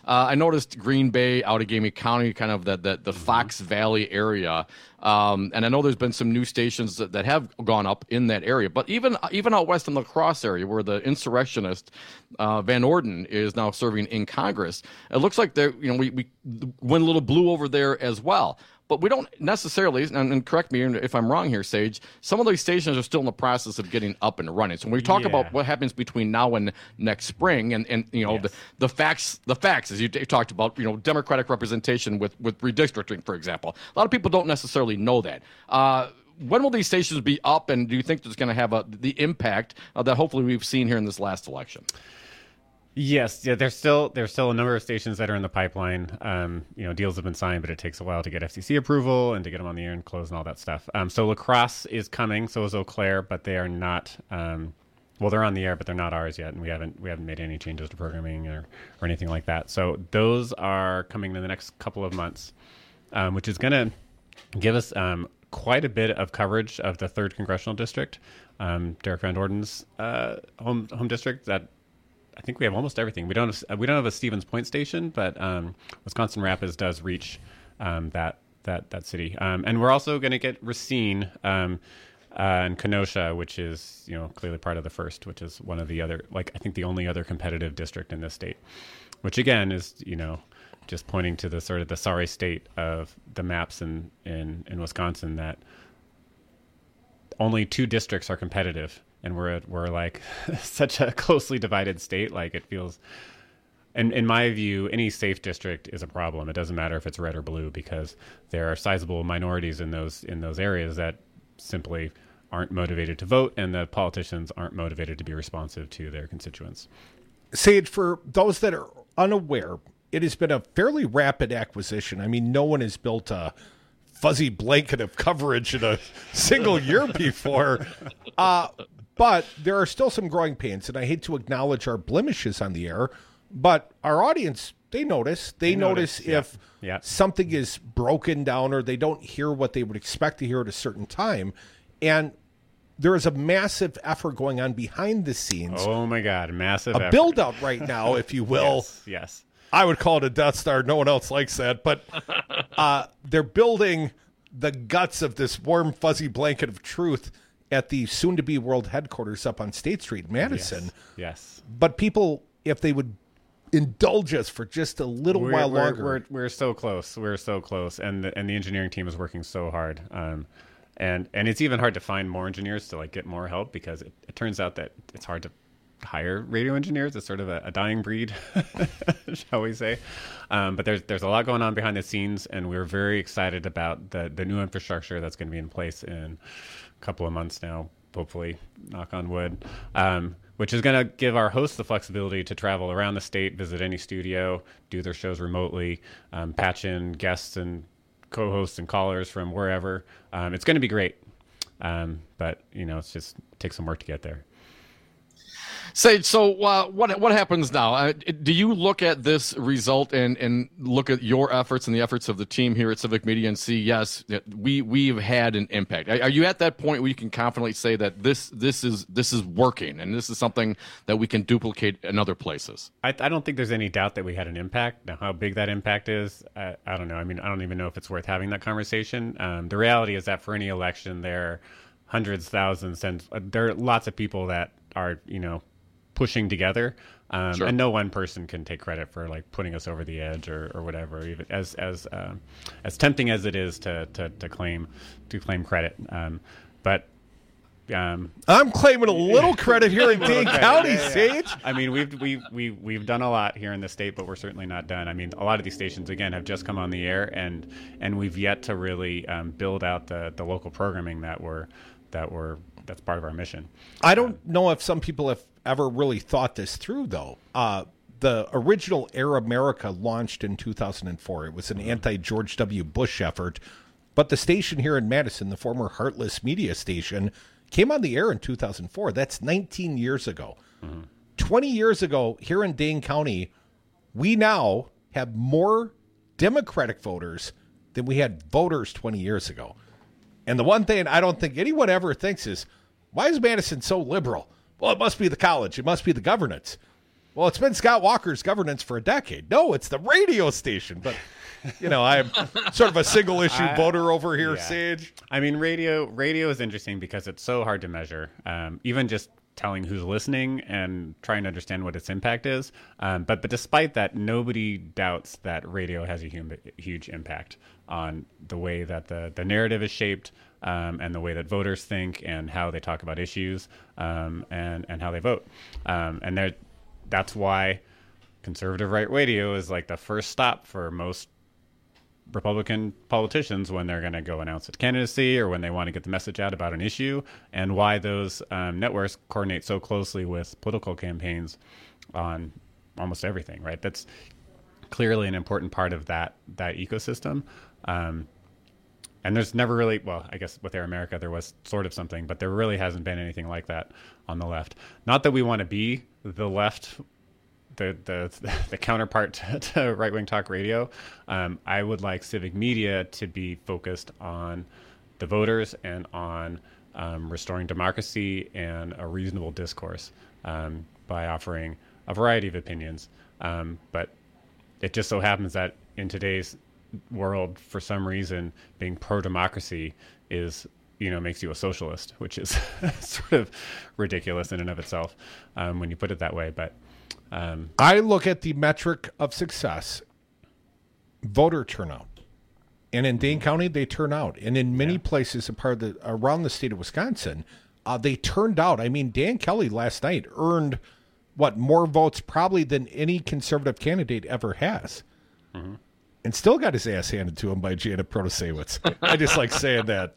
I noticed Green Bay, Outagamie County, kind of the Fox Valley area. And I know there's been some new stations that have gone up in that area. But even out west in the La Crosse area, where the insurrectionist Van Orden is now serving in Congress, it looks like we went a little blue over there as well. But we don't necessarily, and correct me if I'm wrong here, Sage, some of these stations are still in the process of getting up and running. So when we talk about what happens between now and next spring, and the facts, as you talked about, Democratic representation with redistricting, for example, a lot of people don't necessarily know that. When will these stations be up, and do you think it's going to have the impact that hopefully we've seen here in this last election? Yes, there's still a number of stations that are in the pipeline. Deals have been signed, but it takes a while to get FCC approval and to get them on the air and close and all that stuff. So La Crosse is coming, so is Eau Claire, but they are not. They're on the air, but they're not ours yet, and we haven't made any changes to programming or anything like that. So those are coming in the next couple of months, which is going to give us quite a bit of coverage of the 3rd Congressional District, Derek Van Orden's home district. That I think we have almost everything. We don't have a Stevens Point station, but Wisconsin Rapids does reach that city, and we're also going to get Racine and Kenosha, which is clearly part of the 1st, which is one of the other, I think the only other competitive district in this state, which again is just pointing to the sort of the sorry state of the maps in Wisconsin, that only 2 districts are competitive. And we're like such a closely divided state. Like it feels, and in my view, any safe district is a problem. It doesn't matter if it's red or blue, because there are sizable minorities in those areas that simply aren't motivated to vote, and the politicians aren't motivated to be responsive to their constituents. Sage, for those that are unaware, it has been a fairly rapid acquisition. I mean, no one has built a fuzzy blanket of coverage in a single year before. But there are still some growing pains, and I hate to acknowledge our blemishes on the air, but our audience, they notice. They notice if something is broken down, or they don't hear what they would expect to hear at a certain time. And there is a massive effort going on behind the scenes. Oh, my God, massive effort. A build-up right now, if you will. Yes. I would call it a Death Star. No one else likes that. But they're building the guts of this warm, fuzzy blanket of truth at the soon-to-be world headquarters up on State Street, Madison. Yes. But people, if they would indulge us for just a little while longer. We're so close. We're so close. And the engineering team is working so hard. And it's even hard to find more engineers to get more help, because it turns out that it's hard to hire radio engineers. It's sort of a dying breed, shall we say. But there's a lot going on behind the scenes, and we're very excited about the new infrastructure that's going to be in place in couple of months now, hopefully, knock on wood, which is going to give our hosts the flexibility to travel around the state, visit any studio, do their shows remotely, patch in guests and co-hosts and callers from wherever. It's going to be great, but it's just takes some work to get there. Sage, so what happens now? Do you look at this result and look at your efforts and the efforts of the team here at Civic Media and see, yes, we've had an impact? Are you at that point where you can confidently say that this is working, and this is something that we can duplicate in other places? I don't think there's any doubt that we had an impact. Now, how big that impact is, I don't know. I mean, I don't even know if it's worth having that conversation. The reality is that for any election, there are hundreds, thousands, and there are lots of people that are, pushing together, Sure. and no one person can take credit for putting us over the edge or whatever, even as tempting as it is to claim credit. But I'm claiming a little credit here in Dane County, Sage. I mean, we've done a lot here in the state, but we're certainly not done. I mean, a lot of these stations again have just come on the air, and we've yet to really build out the local programming that's part of our mission. I don't know if some people have ever really thought this through, though. The original Air America launched in 2004. It was an anti-George W. Bush effort, but the station here in Madison, the former Heartless Media station, came on the air in 2004. That's 19 years ago. 20 years ago, here in Dane County, we now have more Democratic voters than we had voters 20 years ago. And the one thing I don't think anyone ever thinks is, why is Madison so liberal? Well, it must be the college. It must be the governance. Well, it's been Scott Walker's governance for a decade. No, it's the radio station. But, I'm sort of a single-issue voter over here, Sage. I mean, radio is interesting because it's so hard to measure. Even just telling who's listening and trying to understand what its impact is. But despite that, nobody doubts that radio has a huge impact on the way that the narrative is shaped, and the way that voters think and how they talk about issues, and how they vote. And that's why conservative right radio is like the first stop for most Republican politicians when they're going to go announce a candidacy or when they want to get the message out about an issue, and why those networks coordinate so closely with political campaigns on almost everything, right? That's clearly an important part of that ecosystem. And there's never really, well, I guess with Air America there was sort of something, but there really hasn't been anything like that on the left. Not that we want to be the left, the counterpart to right-wing talk radio. I would like civic media to be focused on the voters and on restoring democracy and a reasonable discourse, by offering a variety of opinions. But it just so happens that in today's world, for some reason, being pro-democracy is, makes you a socialist, which is sort of ridiculous in and of itself when you put it that way. But I look at the metric of success, voter turnout. And in Dane County, they turn out. And in many places around the state of Wisconsin, they turned out. I mean, Dan Kelly last night earned, more votes probably than any conservative candidate ever has. Mm-hmm. And still got his ass handed to him by Janet Protasewicz. I just like saying that.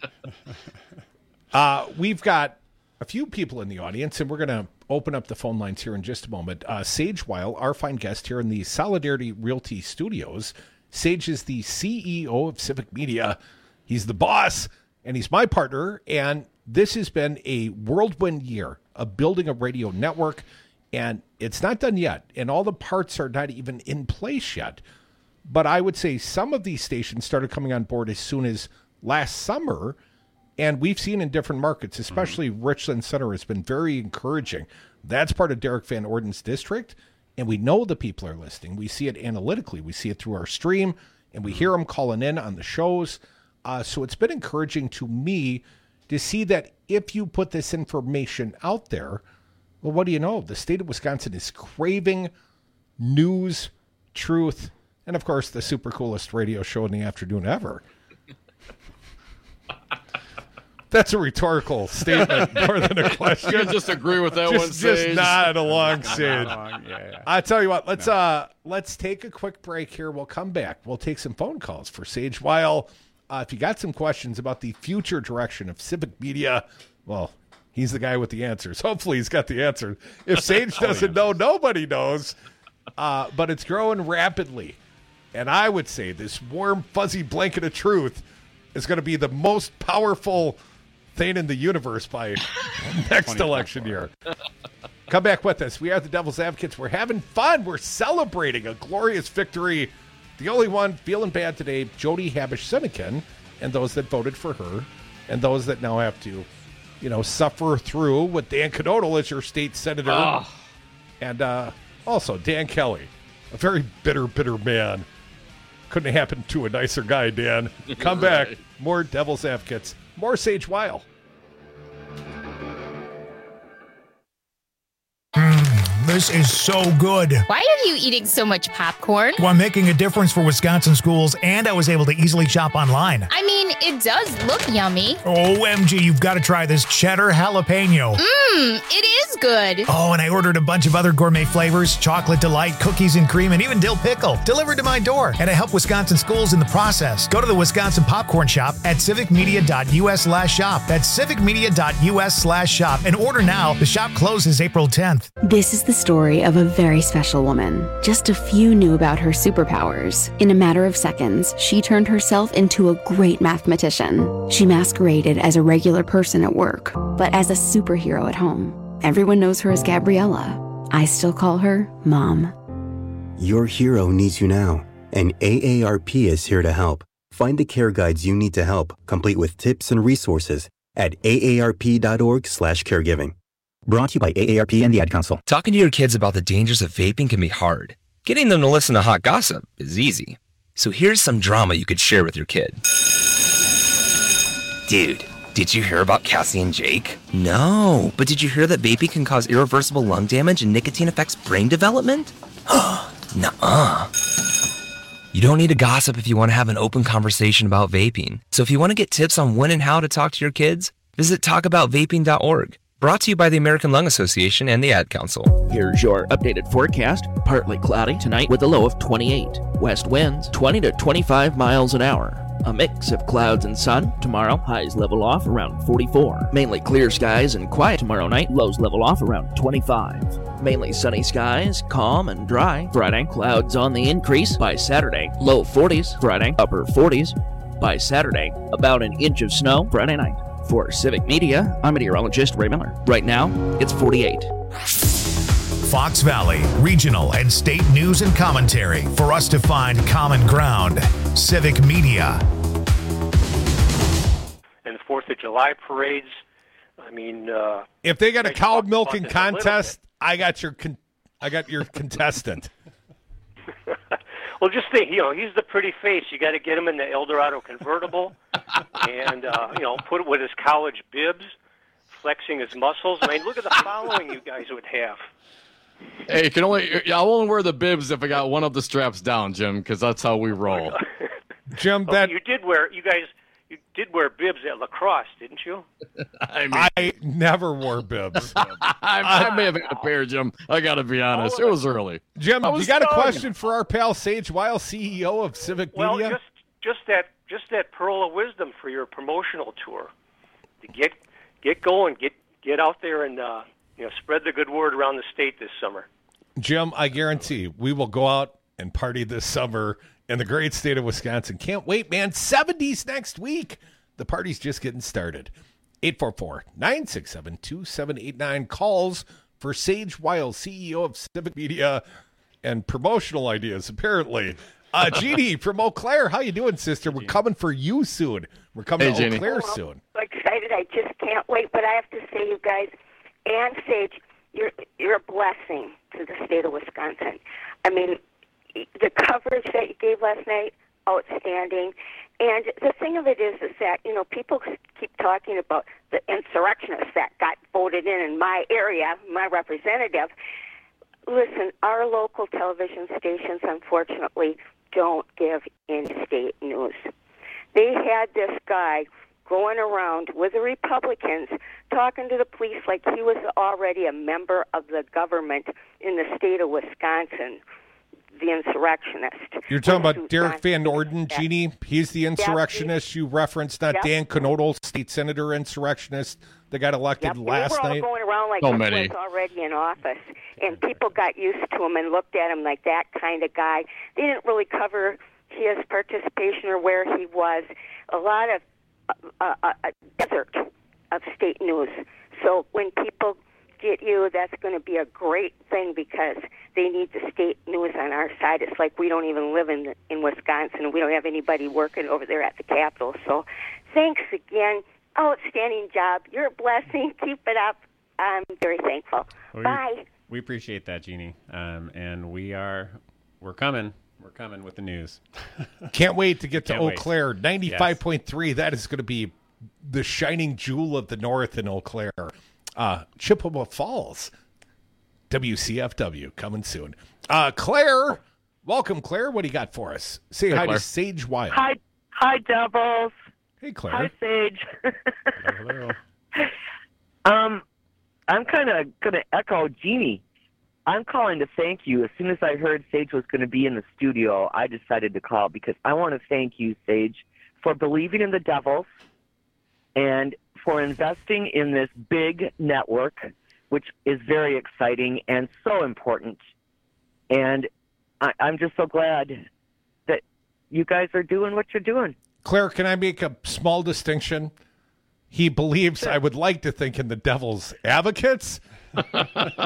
We've got a few people in the audience, and we're going to open up the phone lines here in just a moment. Sage Weil, our fine guest here in the Solidarity Realty Studios. Sage is the CEO of Civic Media. He's the boss, and he's my partner. And this has been a whirlwind year of building a radio network, and it's not done yet. And all the parts are not even in place yet. But I would say some of these stations started coming on board as soon as last summer, and we've seen in different markets, especially Richland Center has been very encouraging. That's part of Derek Van Orden's district, and we know the people are listening. We see it analytically. We see it through our stream, and we hear them calling in on the shows. So it's been encouraging to me to see that if you put this information out there, well, what do you know? The state of Wisconsin is craving news, truth, and, of course, the super coolest radio show in the afternoon ever. That's a rhetorical statement more than a question. You just agree with that one, Sage. Just nod along, Sage. Yeah. I tell you what, let's take a quick break here. We'll come back. We'll take some phone calls for Sage Weil. If you got some questions about the future direction of Civic Media, well, he's the guy with the answers. Hopefully he's got the answer. If Sage doesn't know, nobody knows. But it's growing rapidly. And I would say this warm, fuzzy blanket of truth is going to be the most powerful thing in the universe by next election year. Come back with us. We are the Devil's Advocates. We're having fun. We're celebrating a glorious victory. The only one feeling bad today, Jody Habush-Sinekin, and those that voted for her, and those that now have to, suffer through with Dan Knodl as your state senator. And also Dan Kelly, a very bitter, bitter man. Couldn't have happened to a nicer guy, Dan. Come back. Right. More Devil's Advocates. More Sage Weil. This is so good. Why are you eating so much popcorn? Well, I'm making a difference for Wisconsin schools, and I was able to easily shop online. I mean, it does look yummy. OMG, you've got to try this cheddar jalapeno. It is good. Oh, and I ordered a bunch of other gourmet flavors, chocolate delight, cookies and cream, and even dill pickle, delivered to my door. And I help Wisconsin schools in the process. Go to the Wisconsin Popcorn Shop at civicmedia.us/shop. That's civicmedia.us/shop. And order now. The shop closes April 10th. This is the story of a very special woman. Just a few knew about her superpowers. In a matter of seconds, she turned herself into a great mathematician. She masqueraded as a regular person at work, but as a superhero at home. Everyone knows her as Gabriella. I still call her Mom. Your hero needs you now, and AARP is here to help. Find the care guides you need to help, complete with tips and resources at aarp.org/caregiving. Brought to you by AARP and the Ad Council. Talking to your kids about the dangers of vaping can be hard. Getting them to listen to hot gossip is easy. So here's some drama you could share with your kid. Dude, did you hear about Cassie and Jake? No, but did you hear that vaping can cause irreversible lung damage and nicotine affects brain development? Nuh-uh. You don't need to gossip if you want to have an open conversation about vaping. So if you want to get tips on when and how to talk to your kids, visit talkaboutvaping.org. Brought to you by the American Lung Association and the Ad Council. Here's your updated forecast. Partly cloudy tonight with a low of 28. West winds 20 to 25 miles an hour. A mix of clouds and sun. Tomorrow, highs level off around 44. Mainly clear skies and quiet tomorrow night. Lows level off around 25. Mainly sunny skies, calm and dry. Friday, clouds on the increase. By Saturday, low 40s. Friday, upper 40s. By Saturday, about an inch of snow Friday night. For Civic Media, I'm meteorologist Ray Miller. Right now, it's 48. Fox Valley, regional and state news and commentary for us to find common ground. Civic Media. And the 4th of July parades, I mean... if they got a cow milking contest, I got your contestant. Well, just think, he's the pretty face. You got to get him in the Eldorado convertible and, put it with his college bibs, flexing his muscles. I mean, look at the following you guys would have. Hey, I'll only wear the bibs if I got one of the straps down, Jim, because that's how we roll. Jim, you did wear bibs at lacrosse, didn't you? I never wore bibs. I may have had a pair, Jim. I got to be honest. It was early. Jim, you got a question for our pal Sage Weil, CEO of Civic Media? Well, just that pearl of wisdom for your promotional tour. To get going, get out there and spread the good word around the state this summer. Jim, I guarantee we will go out and party this summer in the great state of Wisconsin. Can't wait, man. 70s next week. The party's just getting started. 844-967-2789. Calls for Sage Weil, CEO of Civic Media, and promotional ideas, apparently. Jeannie from Eau Claire, how you doing, sister? We're coming for you soon. We're coming to Eau Claire soon. I'm excited. I just can't wait. But I have to say, you guys, and Sage, you're a blessing to the state of Wisconsin. I mean, the coverage that you gave last night, outstanding. And the thing of it is that, people keep talking about the insurrectionists that got voted in my area, my representative. Listen, our local television stations, unfortunately, don't give in-state news. They had this guy going around with the Republicans talking to the police like he was already a member of the government in the state of Wisconsin, the insurrectionist. You're talking about Derek Van Orden, Jeannie? He's the insurrectionist you referenced, not Dan Knodel, state senator insurrectionist that got elected last night. They were all going around like he was already in office, and people got used to him and looked at him like that kind of guy. They didn't really cover his participation or where he was. A lot of a desert of state news. So when people get you, that's going to be a great thing because they need the state news on our side. It's like we don't even live in Wisconsin, and we don't have anybody working over there at the Capitol. So thanks again. Outstanding job. You're a blessing. Keep it up. I'm very thankful. Bye. We appreciate that, Jeannie. And we're coming. We're coming with the news. Can't wait to get to Eau Claire. 95.3. Yes. That is going to be the shining jewel of the north in Eau Claire. Chippewa Falls. WCFW coming soon. Claire. Welcome, Claire. What do you got for us? Say hi to Sage Weil. Hi, Devils. Hey, Claire. Hi, Sage. Hello. I'm kind of going to echo Jeannie. I'm calling to thank you. As soon as I heard Sage was going to be in the studio, I decided to call because I want to thank you, Sage, for believing in the Devils and for investing in this big network, which is very exciting and so important. And I'm just so glad that you guys are doing what you're doing. Claire, can I make a small distinction? He believes, I would like to think, in the Devil's advocates. Now,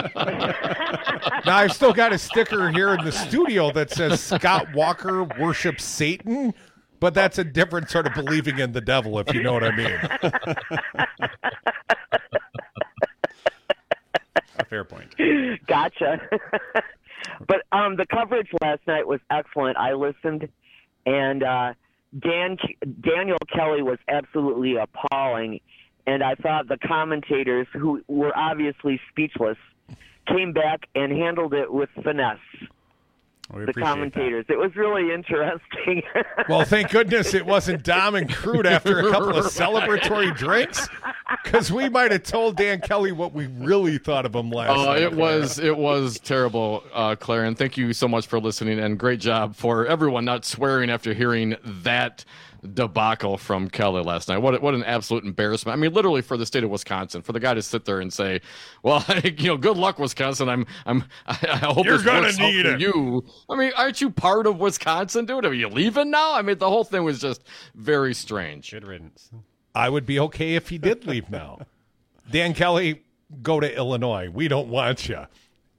I've still got a sticker here in the studio that says Scott Walker worships Satan, but that's a different sort of believing in the devil, if you know what I mean. Fair point. Gotcha. But the coverage last night was excellent. I listened, and Daniel Kelly was absolutely appalling. And I thought the commentators, who were obviously speechless, came back and handled it with finesse. The commentators. It was really interesting. Well, thank goodness it wasn't Dom and Crude after a couple of celebratory drinks, because we might have told Dan Kelly what we really thought of him last night. It was terrible, Claire, and thank you so much for listening, and great job for everyone not swearing after hearing that debacle from Kelly last night. What an absolute embarrassment. I mean, literally for the state of Wisconsin, for the guy to sit there and say, well, good luck, Wisconsin. I hope You're this gonna works out need for it. you. I mean, aren't you part of Wisconsin, dude? Are you leaving now? I mean, the whole thing was just very strange. Good riddance. I would be okay if he did leave now. Dan Kelly, go to Illinois. We don't want you.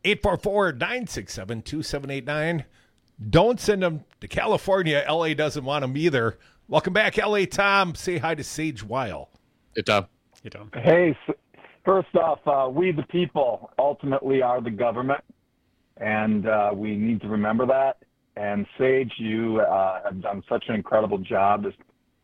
844-967-2789. Don't send them to California. L.A. doesn't want them either. Welcome back, L.A. Tom. Say hi to Sage Weil. Hey, Tom. Hey, Tom. Hey, first off, we the people ultimately are the government, and we need to remember that. And Sage, you have done such an incredible job, just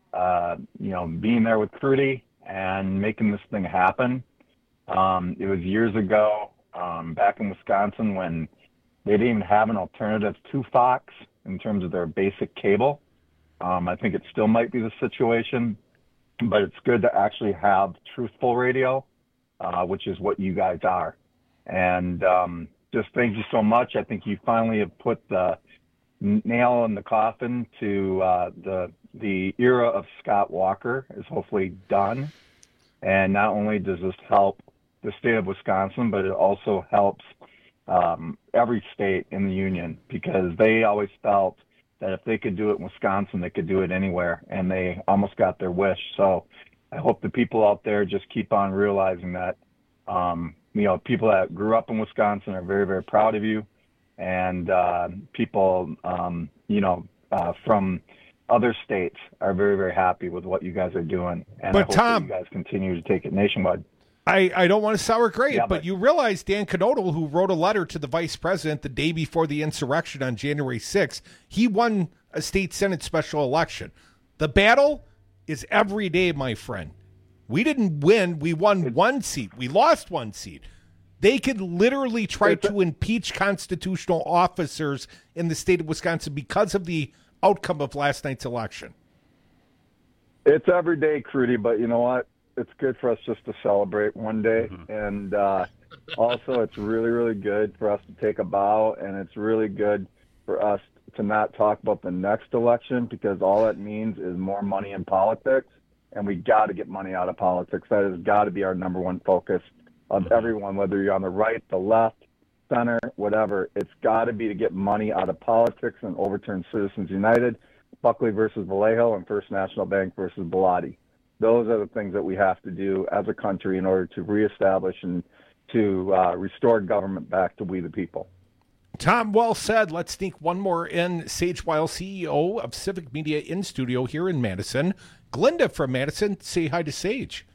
being there with Crudy and making this thing happen. It was years ago, back in Wisconsin, when they didn't even have an alternative to Fox in terms of their basic cable. I think it still might be the situation, but it's good to actually have truthful radio, which is what you guys are. And just thank you so much. I think you finally have put the nail in the coffin to the era of Scott Walker is hopefully done. And not only does this help the state of Wisconsin, but it also helps every state in the union, because they always felt that if they could do it in Wisconsin, they could do it anywhere, and they almost got their wish. So I hope the people out there just keep on realizing that, people that grew up in Wisconsin are very, very proud of you, and people, from other states are very, very happy with what you guys are doing. And But I hope Tom, that you guys continue to take it nationwide. I don't want to sour grapes, Yeah, but you realize Dan Knodel, who wrote a letter to the vice president the day before the insurrection on January 6th, he won a state Senate special election. The battle is every day, my friend. We didn't win. We won one seat. We lost one seat. They could literally try to impeach constitutional officers in the state of Wisconsin because of the outcome of last night's election. It's every day, Crudy, but you know what? It's good for us just to celebrate one day. And also, it's really, really good for us to take a bow, and it's really good for us to not talk about the next election, because all that means is more money in politics, and we got to get money out of politics. That has got to be our number one focus of everyone, whether you're on the right, the left, center, whatever. It's got to be to get money out of politics and overturn Citizens United, Buckley versus Vallejo, and First National Bank versus Bilotti. Those are the things that we have to do as a country in order to reestablish and to restore government back to we the people. Tom, well said. Let's sneak one more in. Sage Weil, CEO of Civic Media, in studio here in Madison. Glinda from Madison, say hi to Sage.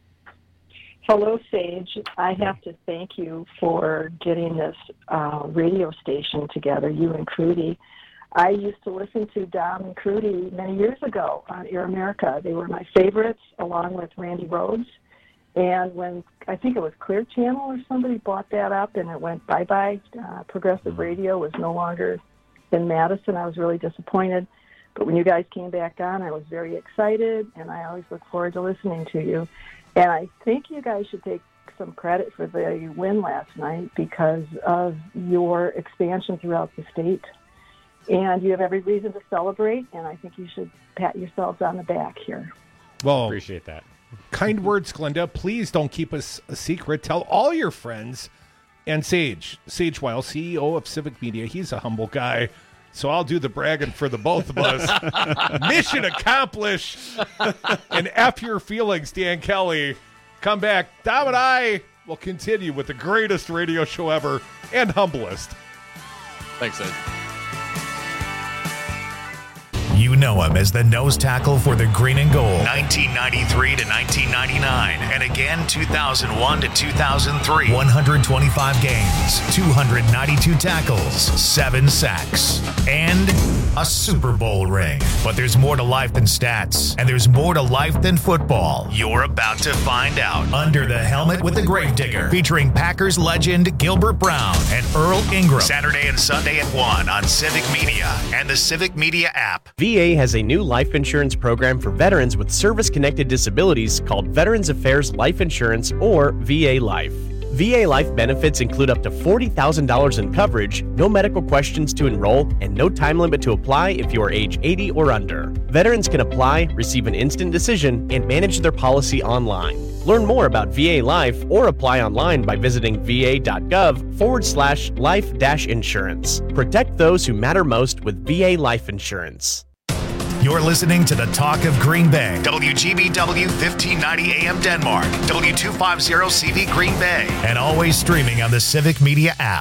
Hello, Sage. I have to thank you for getting this radio station together, you and Crudy. I used to listen to Dom and Crudy many years ago on Air America. They were my favorites, along with Randy Rhodes. And when I think it was Clear Channel or somebody bought that up and it went bye-bye, Progressive Radio was no longer in Madison. I was really disappointed. But when you guys came back on, I was very excited, and I always look forward to listening to you. And I think you guys should take some credit for the win last night because of your expansion throughout the state. And you have every reason to celebrate, and I think you should pat yourselves on the back here. Well, appreciate that. Kind words, Glinda. Please don't keep us a secret. Tell all your friends. And Sage Weil, CEO of Civic Media, he's a humble guy, so I'll do the bragging for the both of us. Mission accomplished. And F your feelings, Dan Kelly. Come back. Dom and I will continue with the greatest radio show ever and humblest. Thanks, Ed. You know him as the nose tackle for the Green and Gold, 1993 to 1999, and again 2001 to 2003. 125 games, 292 tackles, 7 sacks, and a Super Bowl ring. But there's more to life than stats, and there's more to life than football. You're about to find out. Under the Helmet with the Gravedigger, featuring Packers legend Gilbert Brown and Earl Ingram. Saturday and Sunday at 1 on Civic Media and the Civic Media app. VA has a new life insurance program for veterans with service-connected disabilities called Veterans Affairs Life Insurance, or VA Life. VA Life benefits include up to $40,000 in coverage, no medical questions to enroll, and no time limit to apply if you are age 80 or under. Veterans can apply, receive an instant decision, and manage their policy online. Learn more about VA Life or apply online by visiting va.gov/life-insurance. Protect those who matter most with VA Life Insurance. You're listening to the Talk of Green Bay. WGBW 1590 AM Denmark. W250 CV Green Bay. And always streaming on the Civic Media app.